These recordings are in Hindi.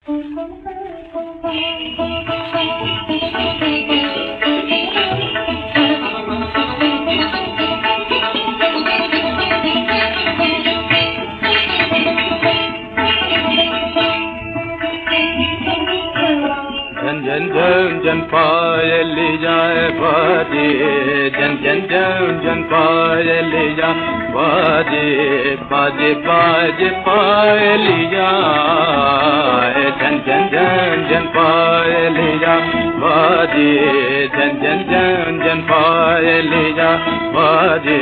जन जन जन जन पायल जाए बाजे, जन जन जन जन पायल जाए बाजे, बाजे बाजे पायल जाए, जन जन जन जन पायल जाए बाजे, जन जन जन जन पायल जाए बाजे।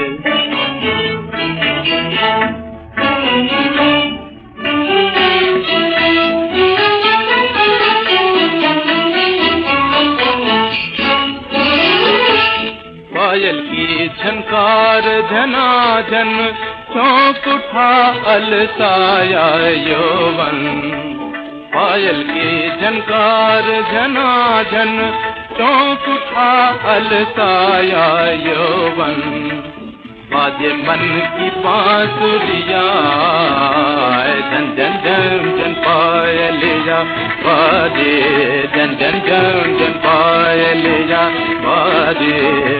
पायल की झनकार झनाझन चौंक उठा अलसाया यौवन, पायल की झनकार झनाझन चौंक उठा अलसाया यौवन, बाजे मन की बांसुरिया, जन जन जन जन पायल जा बाजे, जन जन जन जन पायल जा बाजे।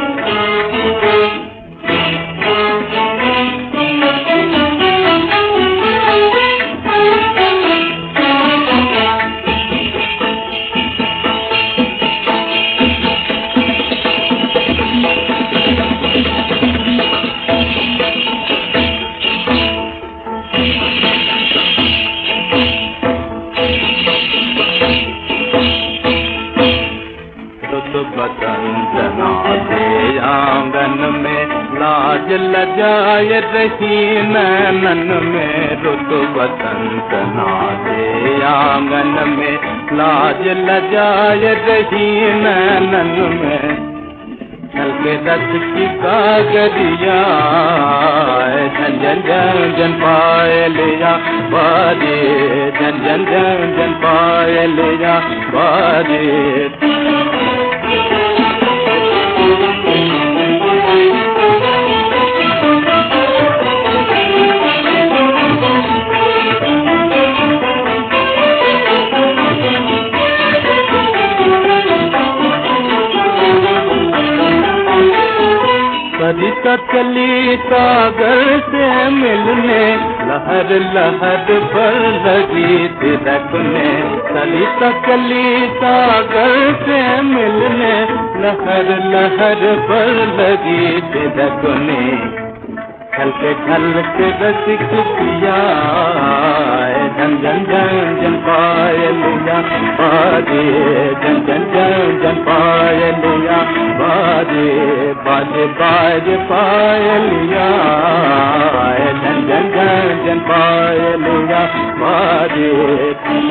बसंत नाचे आंगन में, लाज लजाए रही नैनन में, रुत बसंत नाचे आंगन में, लाज लजाए रही नैनन में, छल के रस की कागरिया, जन जन जन जन पायल जा बाजे, जन जन जन जन पायल जा बाजे। सरिता चली सागर से मिलने, लहर लहर पर लगी थिरकने, सरिता चली सागर से मिलने, लहर लहर पर लगी थिरकने, छलके रसिक पिया, जन जन जन जन पायल जा बाजे, जन जन जन जन पायल जा बाजे, बाजे बाजे पायल जा, जन जन जन जन पायल जा बाजे।